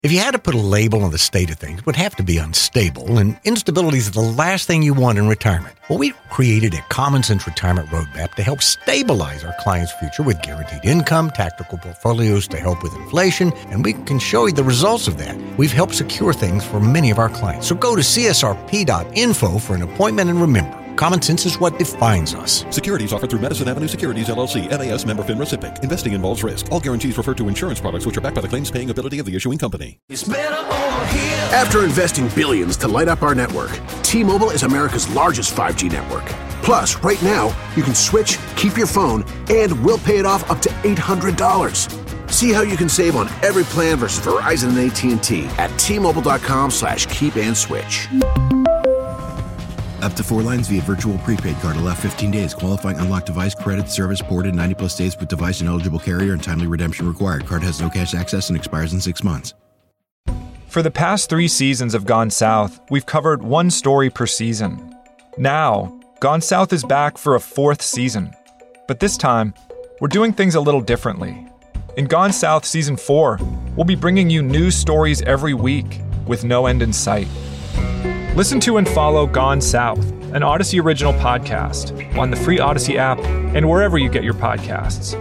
If you had to put a label on the state of things, it would have to be unstable, and instability is the last thing you want in retirement. Well, we created a Common Sense Retirement Roadmap to help stabilize our clients' future with guaranteed income, tactical portfolios to help with inflation, and we can show you the results of that. We've helped secure things for many of our clients. So go to csrp.info for an appointment, and remember, common sense is what defines us. Securities offered through Madison Avenue Securities, LLC, NAS member FINRA SIPC. Investing involves risk. All guarantees refer to insurance products which are backed by the claims-paying ability of the issuing company. After investing billions to light up our network, T-Mobile is America's largest 5G network. Plus, right now, you can switch, keep your phone, and we'll pay it off up to $800. See how you can save on every plan versus Verizon and AT&T at T-Mobile.com/keep-and-switch. Up to 4 lines via virtual prepaid card. Allow 15 days. Qualifying unlocked device credit service ported 90+ days with device and eligible carrier and timely redemption required. Card has no cash access and expires in 6 months. For the past 3 seasons of Gone South, we've covered one story per season. Now, Gone South is back for a 4th season. But this time, we're doing things a little differently. In Gone South Season 4, we'll be bringing you news stories every week with no end in sight. Listen to and follow Gone South, an Odyssey original podcast, on the free Odyssey app and wherever you get your podcasts.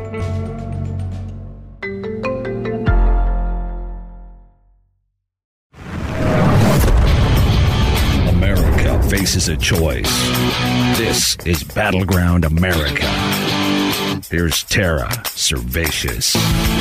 America faces a choice. This is Battleground America. Here's Tara Servatius.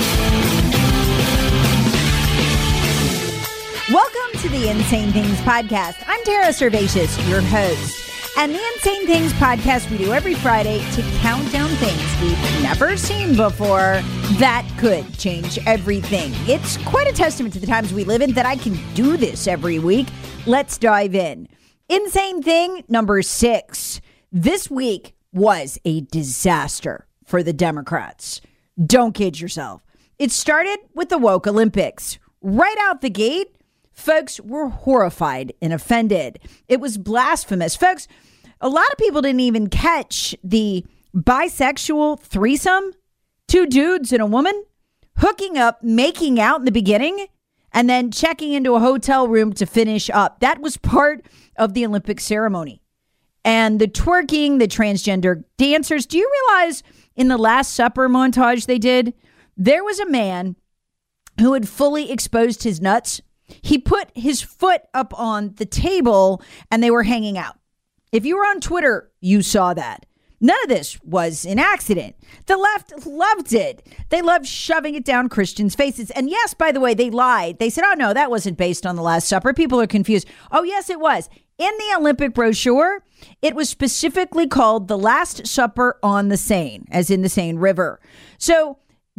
Welcome to the Insane Things Podcast. I'm Tara Servatius, your host. And the Insane Things Podcast we do every Friday to count down things we've never seen before that could change everything. It's quite a testament to the times we live in that I can do this every week. Let's dive in. Insane thing number 6. This week was a disaster for the Democrats. Don't kid yourself. It started with the woke Olympics. Right out the gate, folks were horrified and offended. It was blasphemous. Folks, a lot of people didn't even catch the bisexual threesome. 2 dudes and a woman hooking up, making out in the beginning, and then checking into a hotel room to finish up. That was part of the Olympic ceremony. And the twerking, the transgender dancers. Do you realize in the Last Supper montage they did, there was a man who had fully exposed his nuts. He put his foot up on the table and they were hanging out. If you were on Twitter, you saw that. None of this was an accident. The left loved it. They loved shoving it down Christians' faces. And yes, by the way, they lied. They said, oh, no, that wasn't based on the Last Supper. People are confused. Oh, yes, it was. In the Olympic brochure, it was specifically called The Last Supper on the Seine, as in the Seine River. So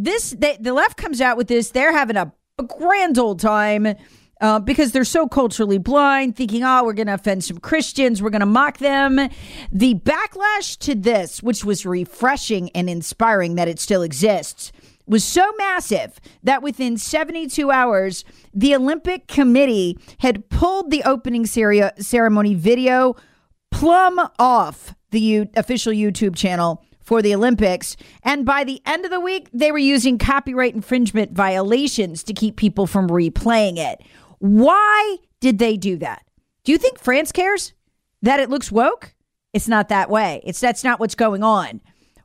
the left comes out with this. They're having a grand old time because they're so culturally blind, thinking, oh, we're going to offend some Christians. We're going to mock them. The backlash to this, which was refreshing and inspiring that it still exists, was so massive that within 72 hours, the Olympic Committee had pulled the opening ceremony video plumb off the official YouTube channel for the Olympics. And by the end of the week, they were using copyright infringement violations to keep people from replaying it. Why did they do that? Do you think France cares that it looks woke? It's not that way. That's not what's going on.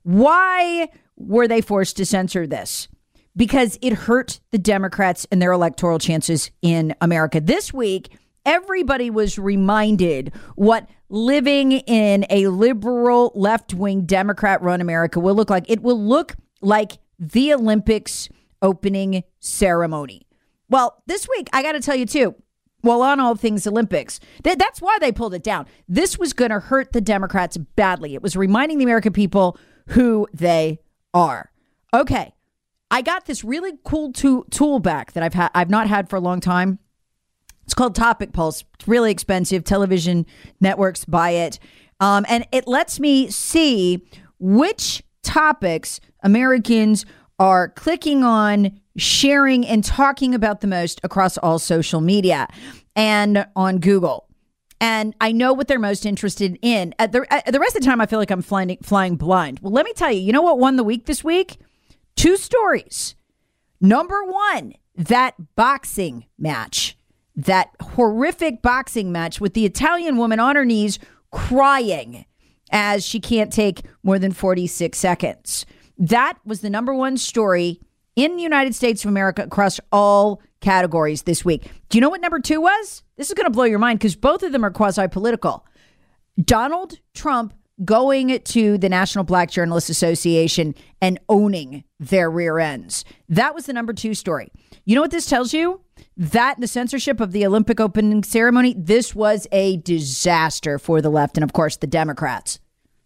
Why were they forced to censor this? Because it hurt the Democrats and their electoral chances in America. This week, everybody was reminded what living in a liberal, left-wing, Democrat-run America will look like. It will look like the Olympics opening ceremony. Well, this week, I got to tell you, too, well, on all things Olympics, that's why they pulled it down. This was going to hurt the Democrats badly. It was reminding the American people who they are. Okay, I got this really cool tool back that I've not had for a long time. It's called Topic Pulse. It's really expensive. Television networks buy it. And it lets me see which topics Americans are clicking on, sharing, and talking about the most across all social media and on Google. And I know what they're most interested in. The rest of the time, I feel like I'm flying blind. Well, let me tell you, you know what won the week this week? 2 stories. Number 1, that boxing match, that horrific boxing match with the Italian woman on her knees crying as she can't take more than 46 seconds. That was the number one story in the United States of America across all categories this week. Do you know what number two was? This is going to blow your mind because both of them are quasi-political. Donald Trump going to the National Black Journalists Association and owning their rear ends. That was the number two story. You know what this tells you? That the censorship of the Olympic opening ceremony, this was a disaster for the left and, of course, the Democrats.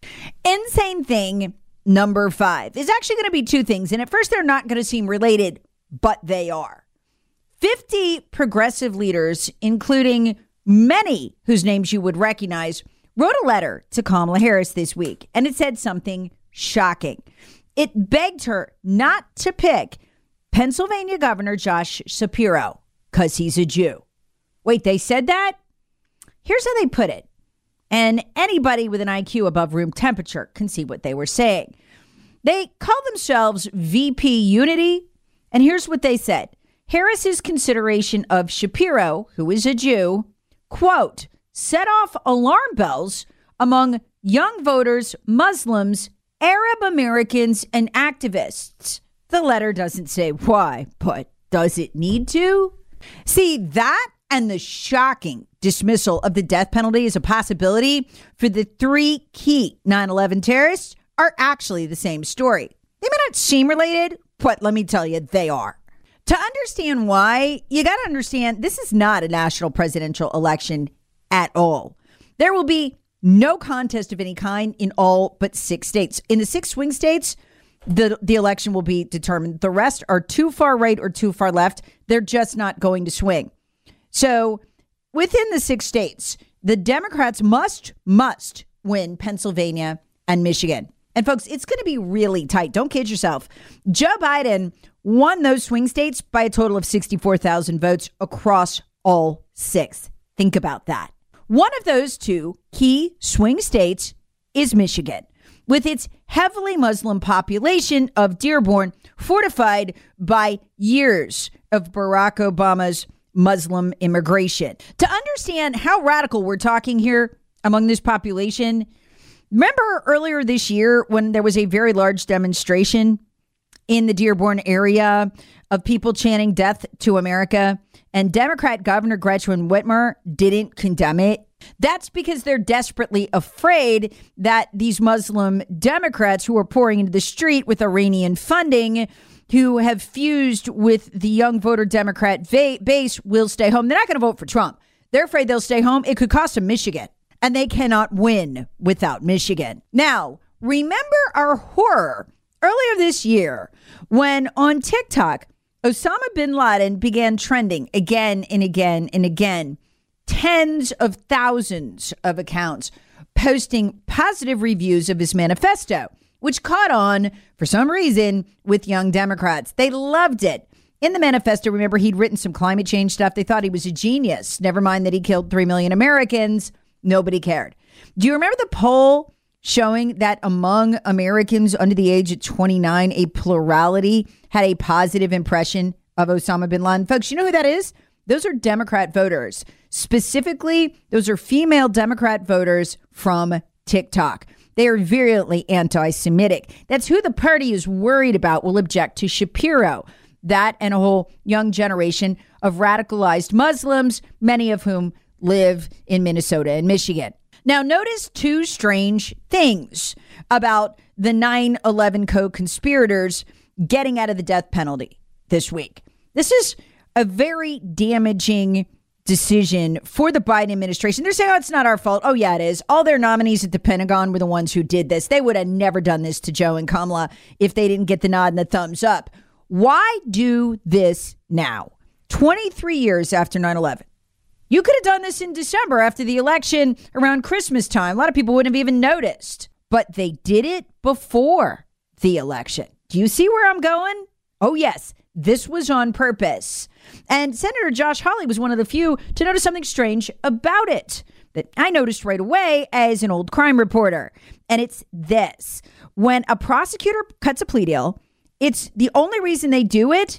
Insane thing number 5 is actually going to be two things. And at first, they're not going to seem related, but they are. 50 progressive leaders, including many whose names you would recognize, wrote a letter to Kamala Harris this week, and it said something shocking. It begged her not to pick Pennsylvania Governor Josh Shapiro because he's a Jew. Wait, they said that? Here's how they put it. And anybody with an IQ above room temperature can see what they were saying. They call themselves VP Unity. And here's what they said. Harris's consideration of Shapiro, who is a Jew, quote, set off alarm bells among young voters, Muslims, Arab Americans, and activists. The letter doesn't say why, but does it need to? See, that and the shocking dismissal of the death penalty as a possibility for the 3 key 9/11 terrorists are actually the same story. They may not seem related, but let me tell you, they are. To understand why, you got to understand this is not a national presidential election at all. There will be no contest of any kind in all but 6 states. In the 6 swing states, the election will be determined. The rest are too far right or too far left. They're just not going to swing. So within the 6 states, the Democrats must win Pennsylvania and Michigan. And folks, it's going to be really tight. Don't kid yourself. Joe Biden won those swing states by a total of 64,000 votes across all 6. Think about that. One of those 2 key swing states is Michigan, with its heavily Muslim population of Dearborn fortified by years of Barack Obama's Muslim immigration. To understand how radical we're talking here among this population, remember earlier this year when there was a very large demonstration in the Dearborn area of people chanting death to America, and Democrat Governor Gretchen Whitmer didn't condemn it? That's because they're desperately afraid that these Muslim Democrats who are pouring into the street with Iranian funding, who have fused with the young voter Democrat base, will stay home. They're not going to vote for Trump. They're afraid they'll stay home. It could cost them Michigan, and they cannot win without Michigan. Now, remember our horror earlier this year when on TikTok, Osama bin Laden began trending again and again and again. Tens of thousands of accounts posting positive reviews of his manifesto, which caught on for some reason with young Democrats. They loved it. In the manifesto, remember, he'd written some climate change stuff. They thought he was a genius. Never mind that he killed 3 million Americans. Nobody cared. Do you remember the poll showing that among Americans under the age of 29, a plurality had a positive impression of Osama bin Laden? Folks, you know who that is? Those are Democrat voters. Specifically, those are female Democrat voters from TikTok. They are virulently anti-Semitic. That's who the party is worried about will object to Shapiro. That and a whole young generation of radicalized Muslims, many of whom live in Minnesota and Michigan. Now, notice 2 strange things about the 9/11 co-conspirators getting out of the death penalty this week. This is a very damaging decision for the Biden administration. They're saying, oh, it's not our fault. Oh, yeah, it is. All their nominees at the Pentagon were the ones who did this. They would have never done this to Joe and Kamala if they didn't get the nod and the thumbs up. Why do this now? 23 years after 9/11. You could have done this in December after the election around Christmas time. A lot of people wouldn't have even noticed. But they did it before the election. Do you see where I'm going? Oh, yes. This was on purpose. And Senator Josh Hawley was one of the few to notice something strange about it that I noticed right away as an old crime reporter. And it's this. When a prosecutor cuts a plea deal, it's the only reason they do it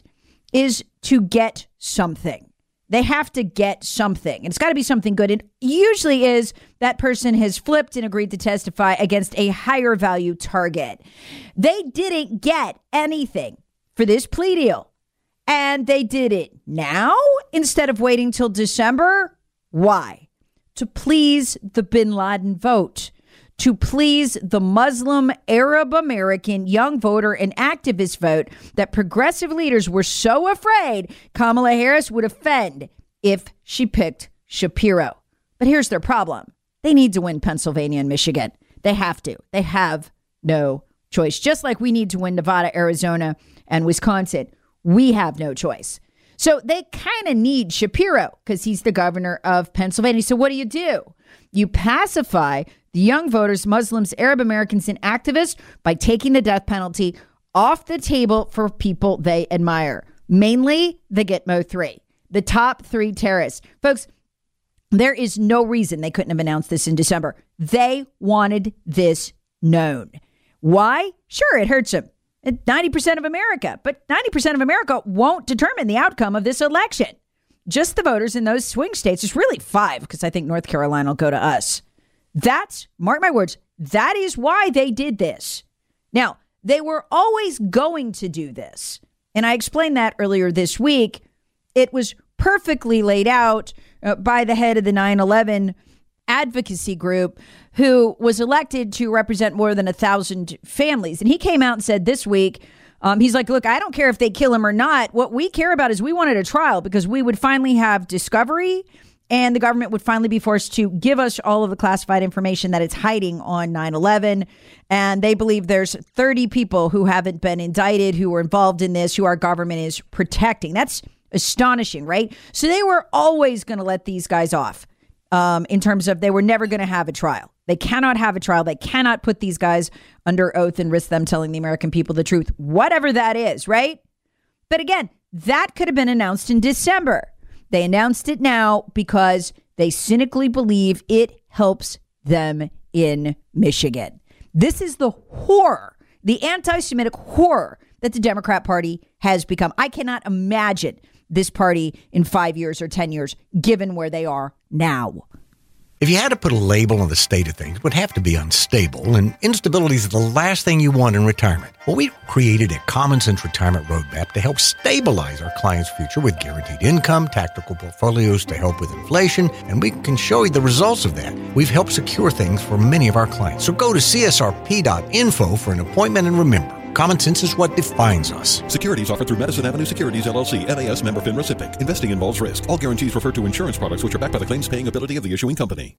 is to get something. They have to get something. And it's got to be something good. It usually is that person has flipped and agreed to testify against a higher value target. They didn't get anything for this plea deal. And they did it now instead of waiting till December. Why? To please the bin Laden vote. To please the Muslim Arab American young voter and activist vote that progressive leaders were so afraid Kamala Harris would offend if she picked Shapiro. But here's their problem. They need to win Pennsylvania and Michigan. They have to. They have no choice. Just like we need to win Nevada, Arizona, and Wisconsin. We have no choice. So they kind of need Shapiro because he's the governor of Pennsylvania. So what do? You pacify the young voters, Muslims, Arab Americans, and activists by taking the death penalty off the table for people they admire. Mainly the Gitmo 3, the top 3 terrorists. Folks, there is no reason they couldn't have announced this in December. They wanted this known. Why? Sure, it hurts them. 90% of America, but 90% of America won't determine the outcome of this election. Just the voters in those swing states. It's really 5 because I think North Carolina will go to us. That's, mark my words, that is why they did this. Now, they were always going to do this. And I explained that earlier this week. It was perfectly laid out by the head of the 9/11 advocacy group who was elected to represent more than 1,000 families. And he came out and said this week, he's like, look, I don't care if they kill him or not. What we care about is we wanted a trial because we would finally have discovery and the government would finally be forced to give us all of the classified information that it's hiding on 9/11. And they believe there's 30 people who haven't been indicted, who were involved in this, who our government is protecting. That's astonishing, right? So they were always going to let these guys off in terms of they were never going to have a trial. They cannot have a trial. They cannot put these guys under oath and risk them telling the American people the truth, whatever that is, right? But again, that could have been announced in December. They announced it now because they cynically believe it helps them in Michigan. This is the horror, the anti-Semitic horror that the Democrat Party has become. I cannot imagine this party in 5 years or 10 years, given where they are now. If you had to put a label on the state of things, it would have to be unstable, and instability is the last thing you want in retirement. Well, we created a Common Sense Retirement Roadmap to help stabilize our clients' future with guaranteed income, tactical portfolios to help with inflation, and we can show you the results of that. We've helped secure things for many of our clients. So go to csrp.info for an appointment, and remember, common sense is what defines us. Securities offered through Madison Avenue Securities, LLC, NAS member FINRA SIPC. Investing involves risk. All guarantees refer to insurance products which are backed by the claims paying ability of the issuing company.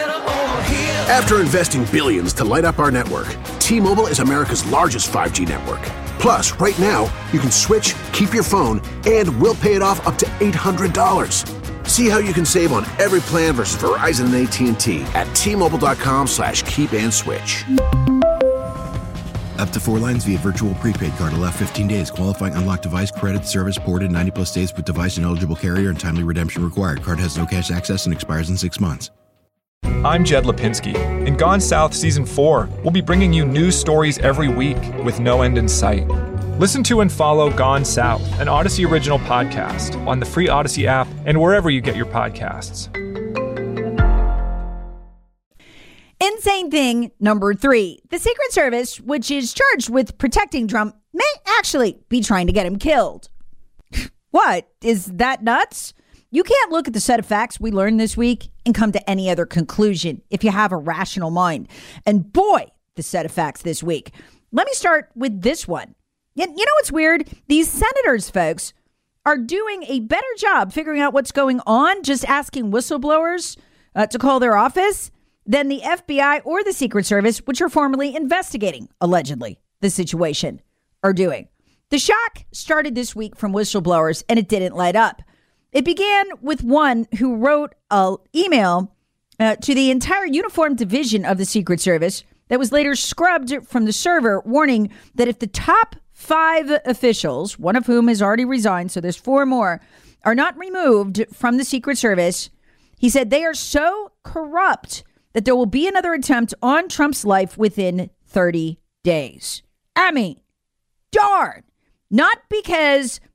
After investing billions to light up our network, T-Mobile is America's largest 5G network. Plus, right now, you can switch, keep your phone, and we'll pay it off up to $800. See how you can save on every plan versus Verizon and AT&T at T-Mobile.com/keep-and-switch. Up to 4 lines via virtual prepaid card. Allow 15 days. Qualifying unlocked device credit service ported 90-plus days with device and eligible carrier and timely redemption required. Card has no cash access and expires in 6 months. I'm Jed Lipinski. In Gone South Season 4, we'll be bringing you news stories every week with no end in sight. Listen to and follow Gone South, an Odyssey original podcast, on the free Odyssey app and wherever you get your podcasts. Insane thing number 3. The Secret Service, which is charged with protecting Trump, may actually be trying to get him killed. What? Is that nuts? You can't look at the set of facts we learned this week and come to any other conclusion if you have a rational mind. And boy, the set of facts this week. Let me start with this one. You know what's weird? These senators, folks, are doing a better job figuring out what's going on, just asking whistleblowers to call their office, than the FBI or the Secret Service, which are formally investigating, allegedly, the situation, are doing. The shock started this week from whistleblowers, and it didn't let up. It began with one who wrote an email to the entire uniformed division of the Secret Service that was later scrubbed from the server, warning that if the top 5 officials, one of whom has already resigned, so there's 4 more, are not removed from the Secret Service, he said they are so corrupt that there will be another attempt on Trump's life within 30 days. I mean, darn. Not because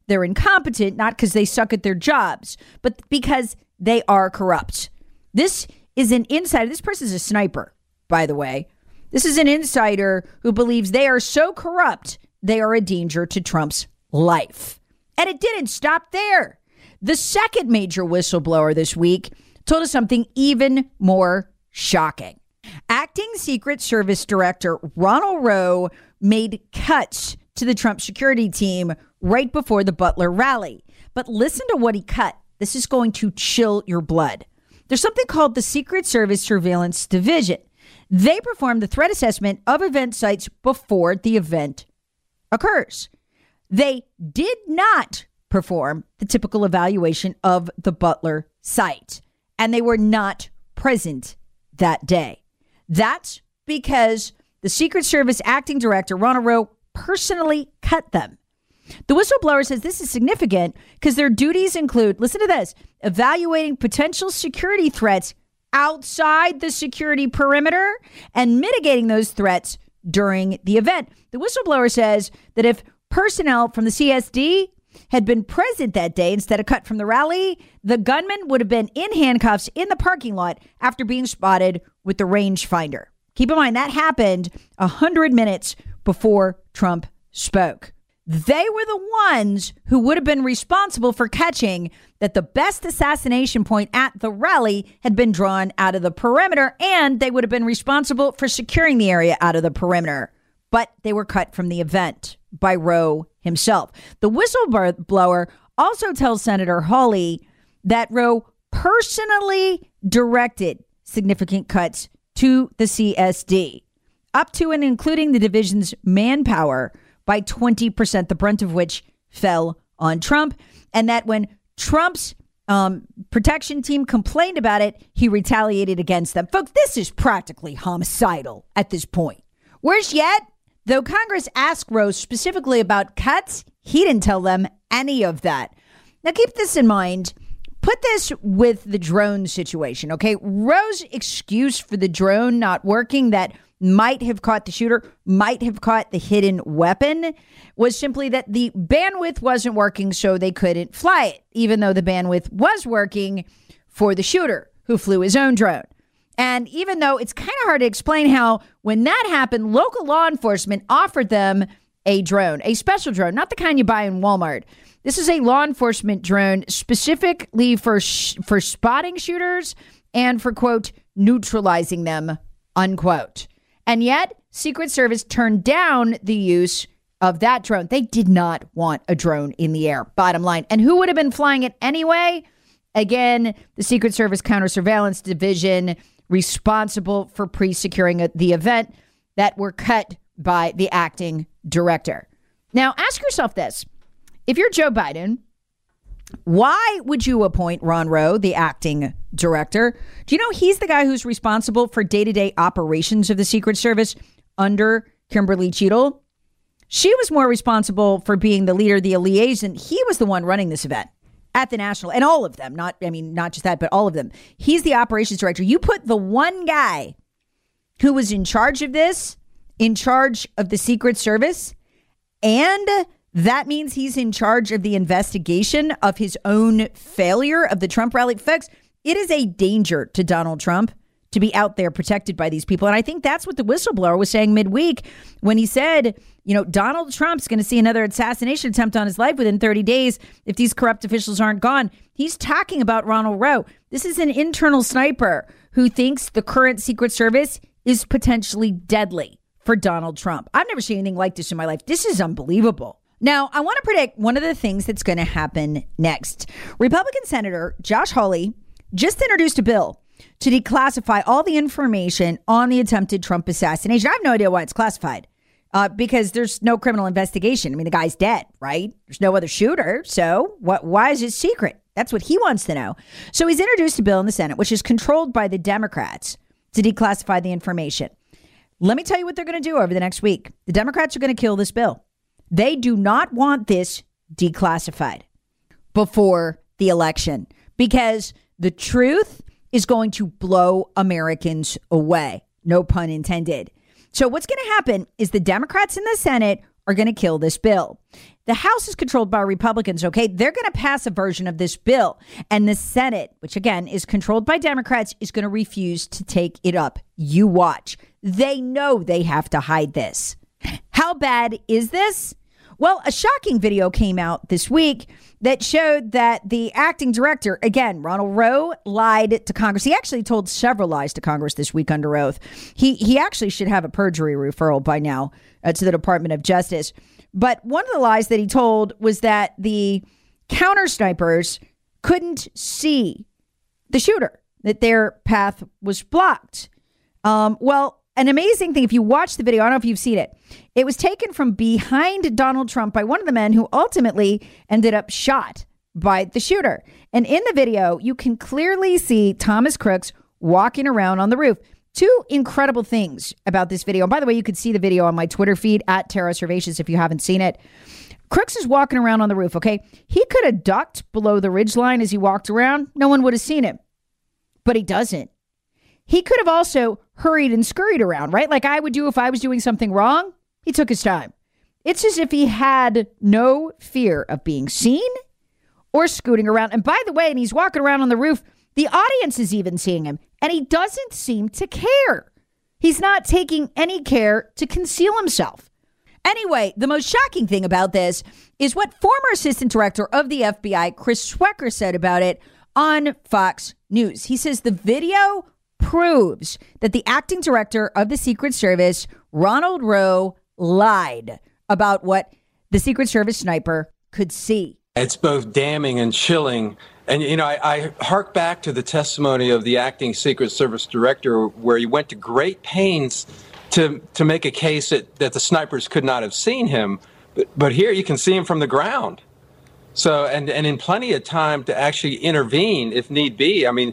they're incompetent, not because they suck at their jobs, but because they are corrupt. This is an insider. This person is a sniper, by the way. This is an insider who believes they are so corrupt, they are a danger to Trump's life. And it didn't stop there. The second major whistleblower this week told us something even more shocking. Acting Secret Service Director Ronald Rowe made cuts to the Trump security team right before the Butler rally. But listen to what he cut. This is going to chill your blood. There's something called the Secret Service Surveillance Division. They perform the threat assessment of event sites before the event occurs. They did not perform the typical evaluation of the Butler site, and they were not present that day. That's because the Secret Service acting director, Ronald Rowe, personally cut them. The whistleblower says this is significant because their duties include, listen to this, evaluating potential security threats outside the security perimeter and mitigating those threats during the event. The whistleblower says that if personnel from the CSD had been present that day instead of cut from the rally, the gunman would have been in handcuffs in the parking lot after being spotted with the rangefinder. Keep in mind, that happened 100 minutes before Trump spoke. They were the ones who would have been responsible for catching that the best assassination point at the rally had been drawn out of the perimeter, and they would have been responsible for securing the area out of the perimeter. But they were cut from the event by Rowe himself. The whistleblower also tells Senator Hawley that Rowe personally directed significant cuts to the CSD, up to and including the division's manpower by 20%, the brunt of which fell on Trump, and that when Trump's protection team complained about it, he retaliated against them. Folks, this is practically homicidal at this point. Worse yet, though Congress asked Rowe specifically about cuts, he didn't tell them any of that. Now, keep this in mind. Put this with the drone situation, okay? Rowe's excuse for the drone not working that might have caught the shooter, might have caught the hidden weapon, was simply that the bandwidth wasn't working, so they couldn't fly it, even though the bandwidth was working for the shooter who flew his own drone. And even though it's kind of hard to explain how, when that happened, local law enforcement offered them a drone, a special drone, not the kind you buy in Walmart. This is a law enforcement drone specifically for spotting shooters and for, quote, neutralizing them, unquote. And yet, Secret Service turned down the use of that drone. They did not want a drone in the air, bottom line. And who would have been flying it anyway? Again, the Secret Service Counter-Surveillance Division, responsible for pre-securing the event, that were cut by the acting director. Now, ask yourself this. If you're Joe Biden, why would you appoint Ron Rowe, the acting director? Do you know he's the guy who's responsible for day-to-day operations of the Secret Service under Kimberly Cheadle? She was more responsible for being the leader, the liaison. He was the one running this event at the national, and all of them, not just that, but all of them. He's the operations director. You put the one guy who was in charge of this, in charge of the Secret Service, and that means he's in charge of the investigation of his own failure of the Trump rally. Folks, it is a danger to Donald Trump to be out there protected by these people. And I think that's what the whistleblower was saying midweek when he said, Donald Trump's going to see another assassination attempt on his life within 30 days if these corrupt officials aren't gone. He's talking about Ronald Rowe. This is an internal sniper who thinks the current Secret Service is potentially deadly for Donald Trump. I've never seen anything like this in my life. This is unbelievable. Now, I want to predict one of the things that's going to happen next. Republican Senator Josh Hawley just introduced a bill to declassify all the information on the attempted Trump assassination. I have no idea why it's classified because there's no criminal investigation. I mean, the guy's dead, right? There's no other shooter. So why is it secret? That's what he wants to know. So he's introduced a bill in the Senate, which is controlled by the Democrats, to declassify the information. Let me tell you what they're going to do over the next week. The Democrats are going to kill this bill. They do not want this declassified before the election because the truth is going to blow Americans away. No pun intended. So what's going to happen is the Democrats in the Senate are going to kill this bill. The House is controlled by Republicans, okay? They're going to pass a version of this bill. And the Senate, which again is controlled by Democrats, is going to refuse to take it up. You watch. They know they have to hide this. How bad is this? Well, a shocking video came out this week that showed that the acting director, again, Ronald Rowe, lied to Congress. He actually told several lies to Congress this week under oath. He actually should have a perjury referral by now to the Department of Justice. But one of the lies that he told was that the counter snipers couldn't see the shooter, that their path was blocked. Well, an amazing thing, if you watch the video, I don't know if you've seen it, it was taken from behind Donald Trump by one of the men who ultimately ended up shot by the shooter. And in the video, you can clearly see Thomas Crooks walking around on the roof. Two incredible things about this video. And by the way, you could see the video on my Twitter feed at Tara Servatius if you haven't seen it. Crooks is walking around on the roof, okay? He could have ducked below the ridgeline as he walked around. No one would have seen him. But he doesn't. He could have also hurried and scurried around, right? Like I would do if I was doing something wrong. He took his time. It's as if he had no fear of being seen or scooting around. And by the way, and he's walking around on the roof, the audience is even seeing him, and he doesn't seem to care. He's not taking any care to conceal himself. Anyway, the most shocking thing about this is what former assistant director of the FBI, Chris Schwecker, said about it on Fox News. He says the video proves that the acting director of the Secret Service, Ronald Rowe, lied about what the Secret Service sniper could see. It's both damning and chilling. And, you know, I hark back to the testimony of the acting Secret Service director where he went to great pains to make a case that the snipers could not have seen him. But here you can see him from the ground. So and in plenty of time to actually intervene if need be. I mean.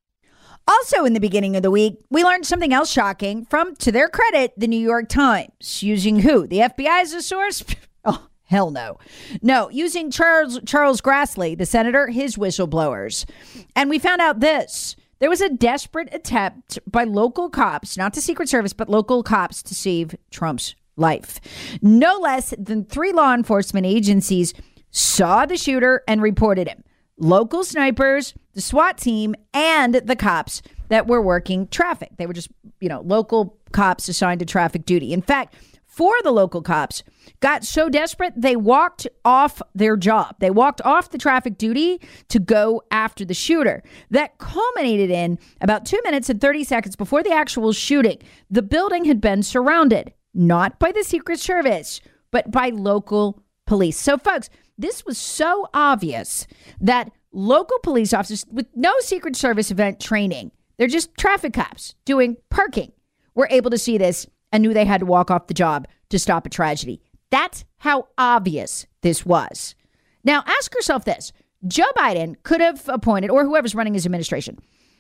Also in the beginning of the week, we learned something else shocking from, to their credit, the New York Times. Using who? The FBI as a source? Oh, hell no. No, using Charles Grassley, the senator, his whistleblowers. And we found out this. There was a desperate attempt by local cops, not the Secret Service, but local cops to save Trump's life. No less than 3 law enforcement agencies saw the shooter and reported him. Local snipers, the SWAT team, and the cops that were working traffic. They were just, local cops assigned to traffic duty. In fact, 4 of the local cops got so desperate, they walked off their job. They walked off the traffic duty to go after the shooter. That culminated in about 2 minutes and 30 seconds before the actual shooting. The building had been surrounded, not by the Secret Service, but by local police. So, folks, this was so obvious that local police officers with no Secret Service event training, they're just traffic cops doing parking, were able to see this and knew they had to walk off the job to stop a tragedy. That's how obvious this was. Now, ask yourself this. Joe Biden could have appointed, or whoever's running his administration,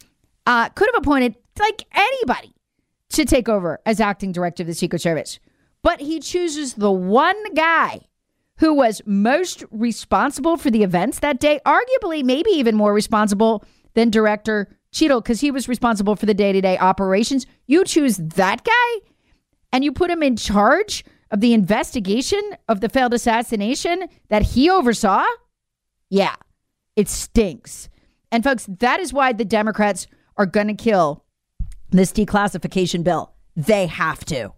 could have appointed like anybody to take over as acting director of the Secret Service. But he chooses the one guy who was most responsible for the events that day, arguably maybe even more responsible than Director Cheadle, because he was responsible for the day-to-day operations. You choose that guy and you put him in charge of the investigation of the failed assassination that he oversaw? Yeah, it stinks. And folks, that is why the Democrats are going to kill this declassification bill. They have to.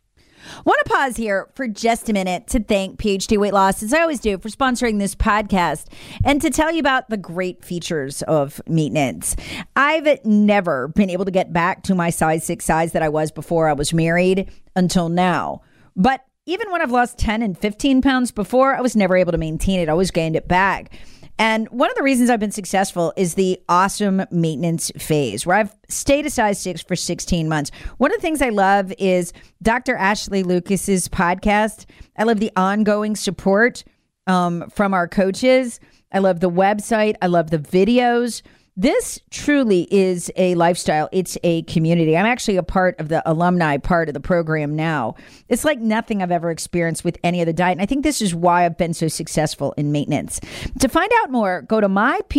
Want to pause here for just a minute to thank PhD Weight Loss, as I always do, for sponsoring this podcast and to tell you about the great features of maintenance. I've never been able to get back to my size 6 size that I was before I was married until now. But even when I've lost 10 and 15 pounds before, I was never able to maintain it. I always gained it back. And one of the reasons I've been successful is the awesome maintenance phase, where I've stayed a size 6 for 16 months. One of the things I love is Dr. Ashley Lucas's podcast. I love the ongoing support from our coaches. I love the website. I love the videos. This truly is a lifestyle. It's a community. I'm actually a part of the alumni part of the program now. It's like nothing I've ever experienced with any other diet. And I think this is why I've been so successful in maintenance. To find out more, go to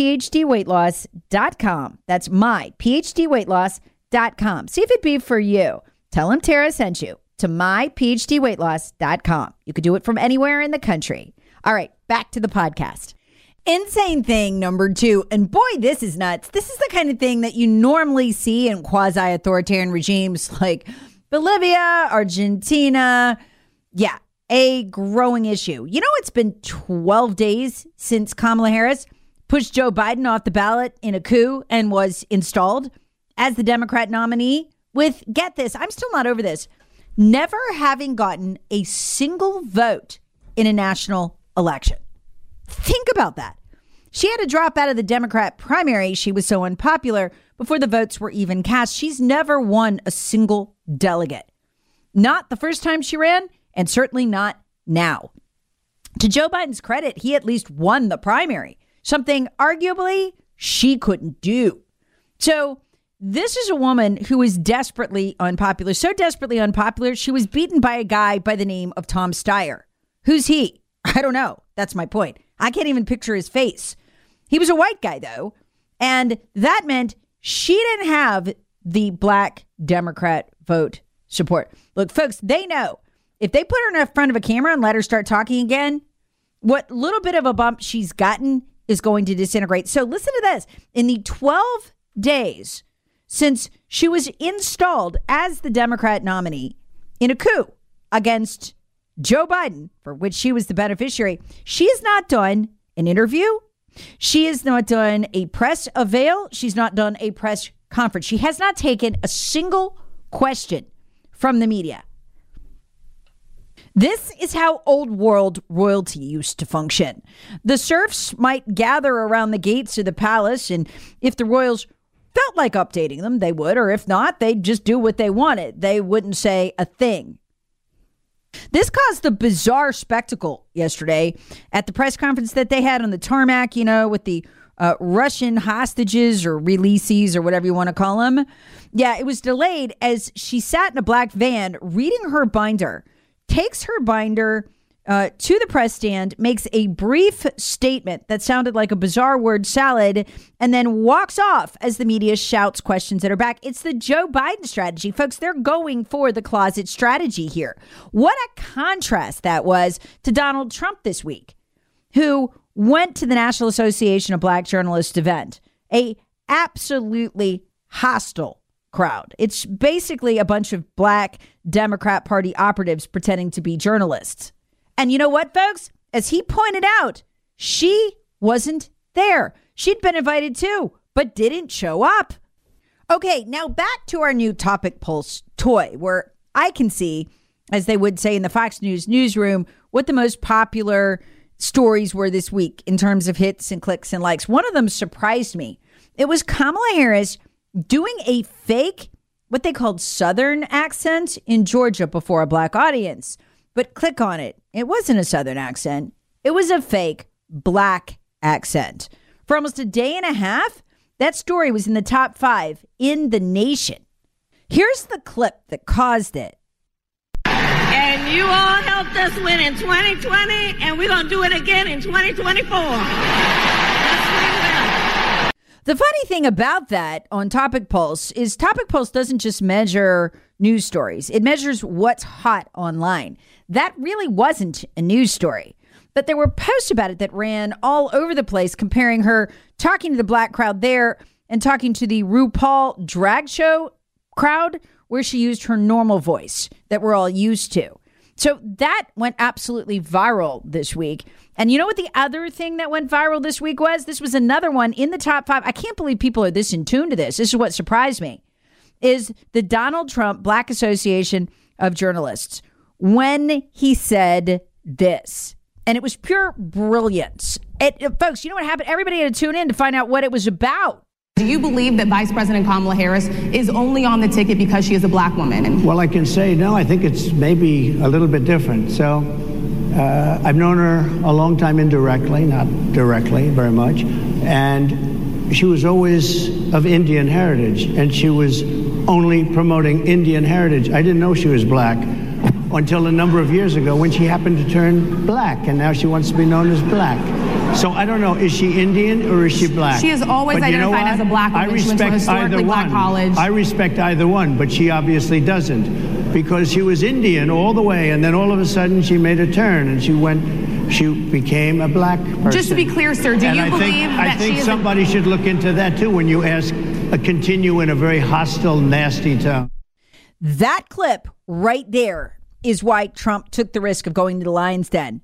myphdweightloss.com. That's myphdweightloss.com. See if it'd be for you. Tell them Tara sent you. to myphdweightloss.com. You could do it from anywhere in the country. All right, back to the podcast. Insane thing number 2, and boy, this is nuts. This is the kind of thing that you normally see in quasi-authoritarian regimes like Bolivia, Argentina. Yeah, a growing issue. You know, it's been 12 days since Kamala Harris pushed Joe Biden off the ballot in a coup and was installed as the Democrat nominee with, get this, I'm still not over this, never having gotten a single vote in a national election. Think about that. She had to drop out of the Democrat primary. She was so unpopular before the votes were even cast. She's never won a single delegate. Not the first time she ran, and certainly not now. To Joe Biden's credit, he at least won the primary, something arguably she couldn't do. So this is a woman who is desperately unpopular, so desperately unpopular, she was beaten by a guy by the name of Tom Steyer. Who's he? I don't know. That's my point. I can't even picture his face. He was a white guy, though, and that meant she didn't have the black Democrat vote support. Look, folks, they know if they put her in front of a camera and let her start talking again, what little bit of a bump she's gotten is going to disintegrate. So listen to this. In the 12 days since she was installed as the Democrat nominee in a coup against Joe Biden, for which she was the beneficiary, she has not done an interview. She has not done a press avail. She's not done a press conference. She has not taken a single question from the media. This is how old world royalty used to function. The serfs might gather around the gates of the palace, and if the royals felt like updating them, they would, or if not, they'd just do what they wanted. They wouldn't say a thing. This caused a bizarre spectacle yesterday at the press conference that they had on the tarmac, you know, with the Russian hostages or releasees or whatever you want to call them. Yeah, it was delayed as she sat in a black van reading her binder, takes her binder to the press stand, makes a brief statement that sounded like a bizarre word salad, and then walks off as the media shouts questions at her back. It's the Joe Biden strategy. Folks, they're going for the closet strategy here. What a contrast that was to Donald Trump this week, who went to the National Association of Black Journalists event, a absolutely hostile crowd. It's basically a bunch of black Democrat Party operatives pretending to be journalists. And you know what, folks? As he pointed out, she wasn't there. She'd been invited too, but didn't show up. Okay, now back to our new Topic Pulse toy, where I can see, as they would say in the Fox News newsroom, what the most popular stories were this week in terms of hits and clicks and likes. One of them surprised me. It was Kamala Harris doing a fake, what they called Southern accent in Georgia before a black audience. But click on it. It wasn't a Southern accent. It was a fake black accent. For almost a day and a half, that story was in the top 5 in the nation. Here's the clip that caused it. And you all helped us win in 2020, and we're going to do it again in 2024. The funny thing about that on Topic Pulse is Topic Pulse doesn't just measure news stories. It measures what's hot online. That really wasn't a news story. But there were posts about it that ran all over the place, comparing her talking to the black crowd there and talking to the RuPaul drag show crowd, where she used her normal voice that we're all used to. So that went absolutely viral this week. And you know what the other thing that went viral this week was? This was another one in the top 5. I can't believe people are this in tune to this. This is what surprised me, is the Donald Trump Black Association of Journalists, when he said this. And it was pure brilliance. Folks, you know what happened? Everybody had to tune in to find out what it was about. Do you believe that Vice President Kamala Harris is only on the ticket because she is a black woman? Well, I can say, no, I think it's maybe a little bit different. So I've known her a long time indirectly, not directly very much. And she was always of Indian heritage, and she was only promoting Indian heritage. I didn't know she was black until a number of years ago when she happened to turn black, and now she wants to be known as black. So I don't know, is she Indian or is she black? She is always identified as a black woman. I respect either one. Black college. I respect either one, but she obviously doesn't. because she was Indian all the way, and then all of a sudden she made a turn and she became a black person. Just to be clear, sir, do you believe that I think somebody should look into that too when you continue in a very hostile, nasty tone. That clip right there is why Trump took the risk of going to the Lion's Den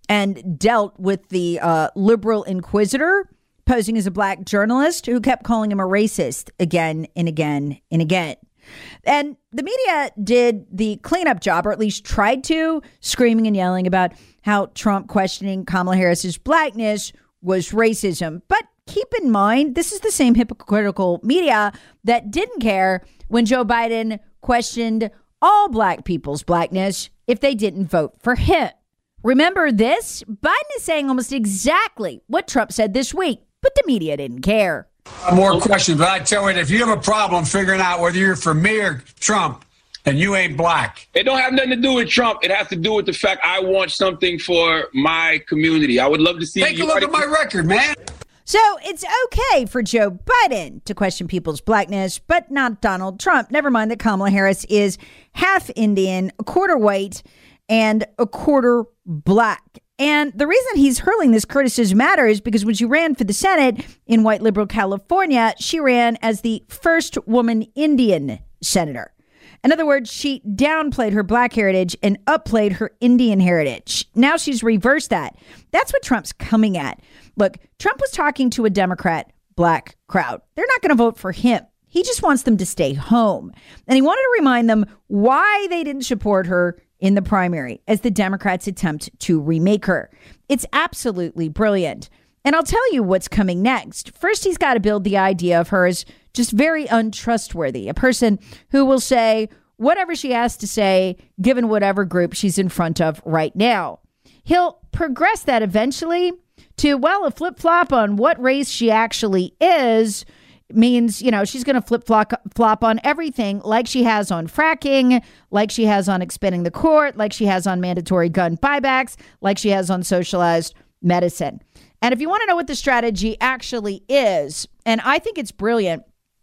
and dealt with the liberal inquisitor posing as a black journalist who kept calling him a racist again and again and again. And the media did the cleanup job, or at least tried to, screaming and yelling about how Trump questioning Kamala Harris's blackness was racism. But keep in mind, this is the same hypocritical media that didn't care when Joe Biden questioned all black people's blackness if they didn't vote for him. Remember this? Biden is saying almost exactly what Trump said this week, but the media didn't care. More questions, but I tell you, if you have a problem figuring out whether you're for me or Trump, and you ain't black. It don't have nothing to do with Trump. It has to do with the fact I want something for my community. I would love to see. Take a look at my record, man. So it's okay for Joe Biden to question people's blackness, but not Donald Trump. Never mind that Kamala Harris is half Indian, a quarter white, and a quarter black. And the reason he's hurling this criticism at her is because when she ran for the Senate in white liberal California, she ran as the first woman Indian senator. In other words, she downplayed her black heritage and upplayed her Indian heritage. Now she's reversed that. That's what Trump's coming at. Look, Trump was talking to a Democrat black crowd. They're not going to vote for him. He just wants them to stay home. And he wanted to remind them why they didn't support her in the primary as the Democrats attempt to remake her. It's absolutely brilliant. And I'll tell you what's coming next. First, he's got to build the idea of her as just very untrustworthy, a person who will say whatever she has to say, given whatever group she's in front of right now. He'll progress that eventually to, well, a flip-flop on what race she actually is means, you know, she's going to flip-flop on everything, like she has on fracking, like she has on expanding the court, like she has on mandatory gun buybacks, like she has on socialized medicine. And if you want to know what the strategy actually is, and I think it's brilliant,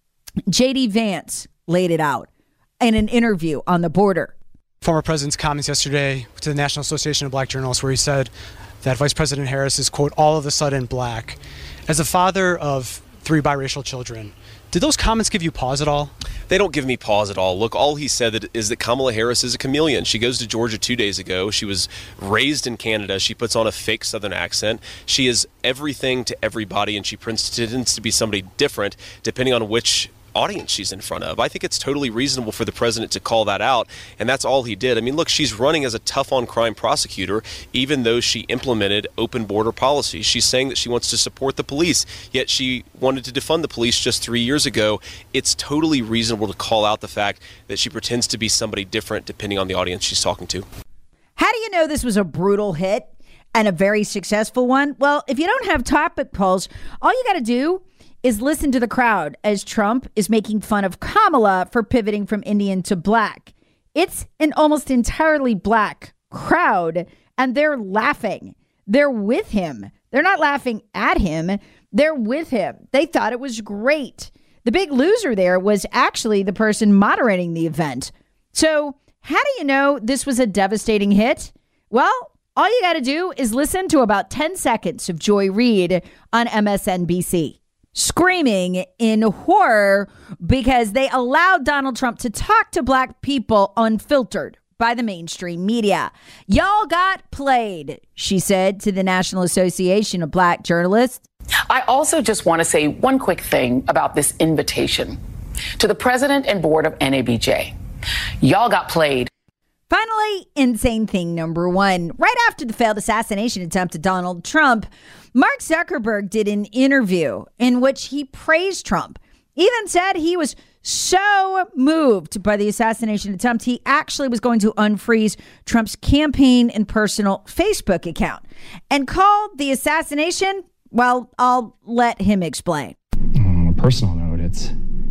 J.D. Vance laid it out in an interview on The Border. Former president's comments yesterday to the National Association of Black Journalists, where he said that Vice President Harris is, quote, all of a sudden black. As a father of 3 biracial children, did those comments give you pause at all? They don't give me pause at all. Look, all he said is that Kamala Harris is a chameleon. She goes to Georgia 2 days ago. She was raised in Canada. She puts on a fake Southern accent. She is everything to everybody, and she pretends to be somebody different depending on which audience she's in front of. I think it's totally reasonable for the president to call that out, and that's all he did. I mean, look, she's running as a tough-on-crime prosecutor, even though she implemented open border policies. She's saying that she wants to support the police, yet she wanted to defund the police just 3 years ago. It's totally reasonable to call out the fact that she pretends to be somebody different depending on the audience she's talking to. How do you know this was a brutal hit and a very successful one? Well, if you don't have topic polls, all you got to do is listen to the crowd as Trump is making fun of Kamala for pivoting from Indian to black. It's an almost entirely black crowd, and they're laughing. They're with him. They're not laughing at him. They're with him. They thought it was great. The big loser there was actually the person moderating the event. So how do you know this was a devastating hit? Well, all you got to do is listen to about 10 seconds of Joy Reid on MSNBC. Screaming in horror because they allowed Donald Trump to talk to black people unfiltered by the mainstream media. Y'all got played, she said to the National Association of Black Journalists. I also just want to say one quick thing about this invitation to the president and board of NABJ. Y'all got played. Finally, insane thing number 1. Right after the failed assassination attempt at Donald Trump, Mark Zuckerberg did an interview in which he praised Trump. Even said he was so moved by the assassination attempt, he actually was going to unfreeze Trump's campaign and personal Facebook account. And called the assassination, well, I'll let him explain. On a personal note, it's,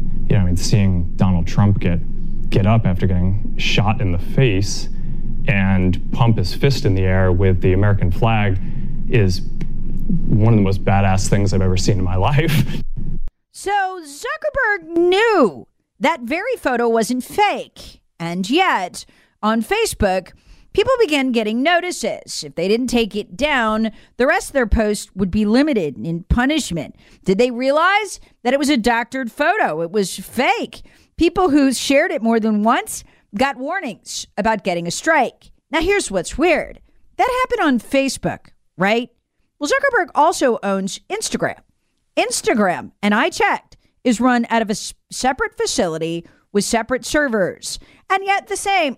seeing Donald Trump get up after getting shot in the face and pump his fist in the air with the American flag is one of the most badass things I've ever seen in my life. So Zuckerberg knew that very photo wasn't fake. And yet, on Facebook, people began getting notices. If they didn't take it down, the rest of their posts would be limited in punishment. Did they realize that it was a doctored photo? It was fake. People who shared it more than once got warnings about getting a strike. Now, here's what's weird. That happened on Facebook, right? Well, Zuckerberg also owns Instagram. Instagram, and I checked, is run out of a separate facility with separate servers. And yet the same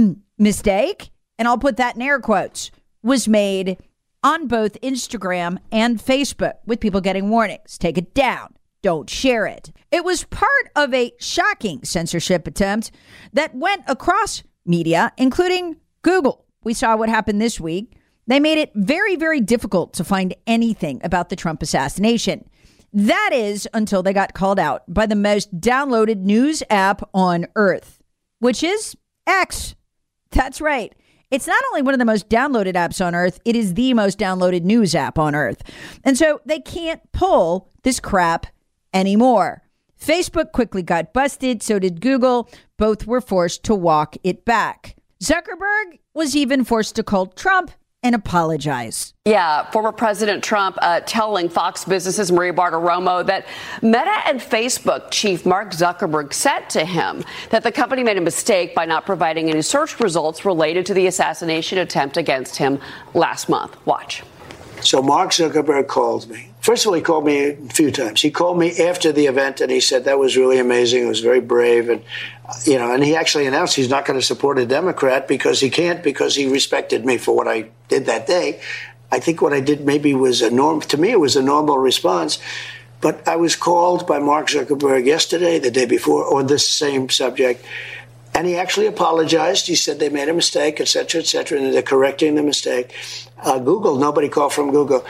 mistake, and I'll put that in air quotes, was made on both Instagram and Facebook with people getting warnings. Take it down. Don't share it. It was part of a shocking censorship attempt that went across media, including Google. We saw what happened this week. They made it very, very difficult to find anything about the Trump assassination. That is until they got called out by the most downloaded news app on earth, which is X. That's right. It's not only one of the most downloaded apps on earth, it is the most downloaded news app on earth. And so they can't pull this crap anymore. Facebook quickly got busted. So did Google. Both were forced to walk it back. Zuckerberg was even forced to call Trump and apologize. Yeah, former President Trump telling Fox Business's Maria Bartiromo that Meta and Facebook chief Mark Zuckerberg said to him that the company made a mistake by not providing any search results related to the assassination attempt against him last month. Watch. So Mark Zuckerberg called me. First of all, he called me a few times. He called me after the event, and he said that was really amazing. It was very brave. And, you know, and he actually announced he's not going to support a Democrat because he can't, because he respected me for what I did that day. I think what I did maybe was to me, it was a normal response. But I was called by Mark Zuckerberg yesterday, the day before, on this same subject. And he actually apologized. He said they made a mistake, et cetera, and they're correcting the mistake. Google, nobody called from Google.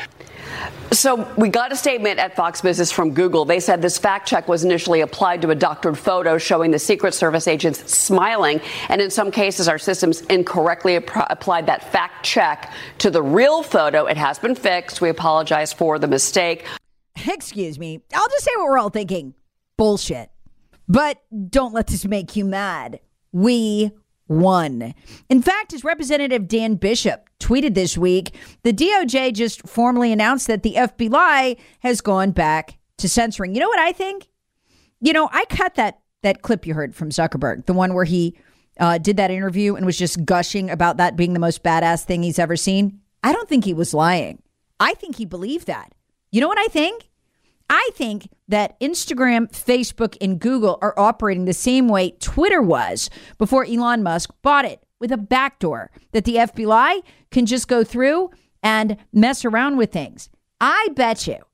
So we got a statement at Fox Business from Google. They said this fact check was initially applied to a doctored photo showing the Secret Service agents smiling. And in some cases, our systems incorrectly applied that fact check to the real photo. It has been fixed. We apologize for the mistake. Excuse me. I'll just say what we're all thinking. Bullshit. But don't let this make you mad. We won. In fact, as Representative Dan Bishop tweeted this week, the DOJ just formally announced that the FBI has gone back to censoring. You know what I think? You know, I cut that clip you heard from Zuckerberg, the one where he did that interview and was just gushing about that being the most badass thing he's ever seen. I don't think he was lying. I think he believed that. You know what I think? I think that Instagram, Facebook, and Google are operating the same way Twitter was before Elon Musk bought it, with a backdoor that the FBI can just go through and mess around with things. I bet you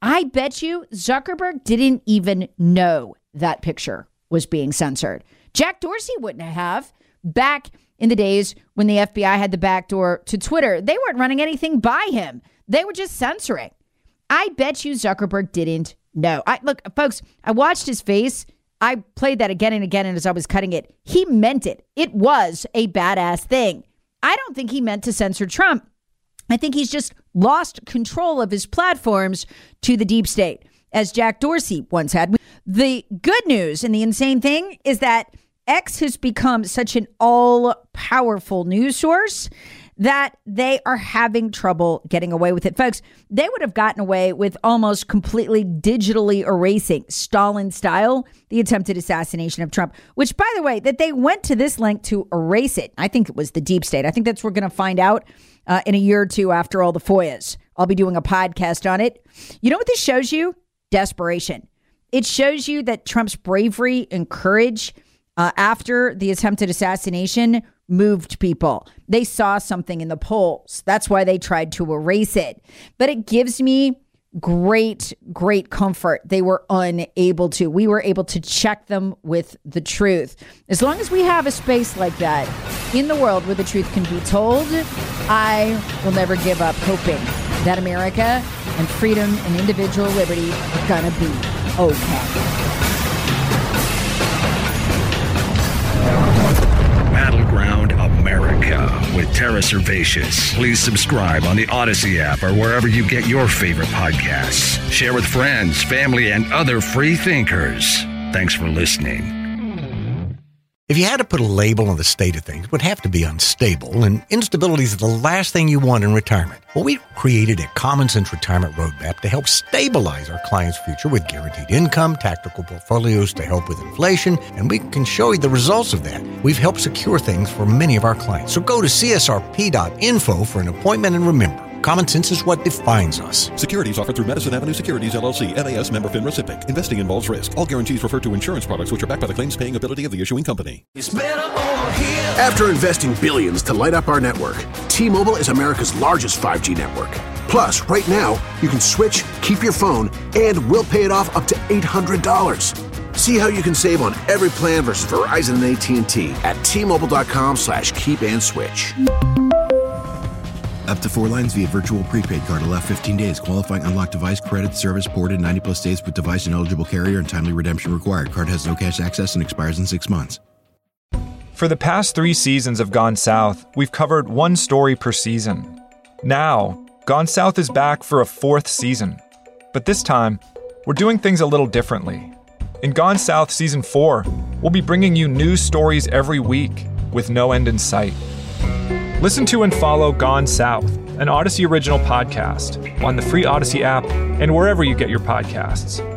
Zuckerberg didn't even know that picture was being censored. Jack Dorsey wouldn't have. Back in the days when the FBI had the backdoor to Twitter, they weren't running anything by him. They were just censoring. I bet you Zuckerberg didn't know. Look, folks, I watched his face. I played that again and again, and as I was cutting it, he meant it. It was a badass thing. I don't think he meant to censor Trump. I think he's just lost control of his platforms to the deep state, as Jack Dorsey once had. The good news and the insane thing is that X has become such an all-powerful news source that they are having trouble getting away with it. Folks, they would have gotten away with almost completely digitally erasing, Stalin style, the attempted assassination of Trump, which, by the way, that they went to this length to erase it. I think it was the deep state. I think that's what we're going to find out in a year or two after all the FOIAs. I'll be doing a podcast on it. You know what this shows you? Desperation. It shows you that Trump's bravery and courage after the attempted assassination moved people. They saw something in the polls. That's why they tried to erase it. But it gives me great comfort they were unable to. We were able to check them with the truth. As long as we have a space like that in the world where the truth can be told, I will never give up hoping that America and freedom and individual liberty are gonna be okay. Battleground America with Tara Servatius. Please subscribe on the Odyssey app or wherever you get your favorite podcasts. Share with friends, family, and other free thinkers. Thanks for listening. If you had to put a label on the state of things, it would have to be unstable, and instability is the last thing you want in retirement. Well, we created a Common Sense Retirement Roadmap to help stabilize our clients' future with guaranteed income, tactical portfolios to help with inflation, and we can show you the results of that. We've helped secure things for many of our clients. So go to csrp.info for an appointment, and remember, common sense is what defines us. Securities offered through Madison Avenue Securities, LLC, NAS member FINRA SIPC. Investing involves risk. All guarantees refer to insurance products which are backed by the claims paying ability of the issuing company. After investing billions to light up our network, T-Mobile is America's largest 5G network. Plus, right now, you can switch, keep your phone, and we'll pay it off up to $800. See how you can save on every plan versus Verizon and AT&T at T-Mobile.com/keep-and-switch. Up to 4 lines via virtual prepaid card. Allow 15 days. Qualifying unlocked device credit service ported 90-plus days with device and eligible carrier and timely redemption required. Card has no cash access and expires in 6 months. For the past 3 seasons of Gone South, we've covered one story per season. Now, Gone South is back for a 4th season. But this time, we're doing things a little differently. In Gone South Season 4, we'll be bringing you new stories every week with no end in sight. Listen to and follow Gone South, an Odyssey original podcast, on the free Odyssey app and wherever you get your podcasts.